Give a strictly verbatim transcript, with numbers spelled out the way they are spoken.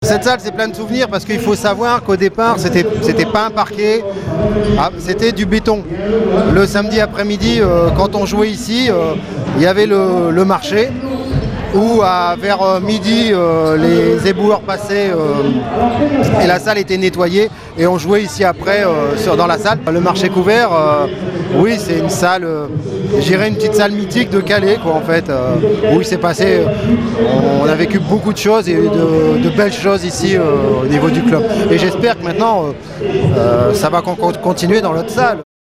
Cette salle, c'est plein de souvenirs parce qu'il faut savoir qu'au départ, c'était c'était pas un parquet, ah, c'était du béton. Le samedi après-midi, euh, quand on jouait ici, euh, il y avait le, le marché où à, vers euh, midi, euh, les éboueurs passaient euh, et la salle était nettoyée et on jouait ici après euh, sur, dans la salle. Le marché couvert, euh, oui, c'est une salle, euh, j'irais une petite salle mythique de Calais, quoi, en fait, euh, où il s'est passé, euh, on a vécu beaucoup de choses et de, de belles choses ici euh, au niveau du club. Et j'espère que maintenant, euh, euh, ça va con- continuer dans l'autre salle.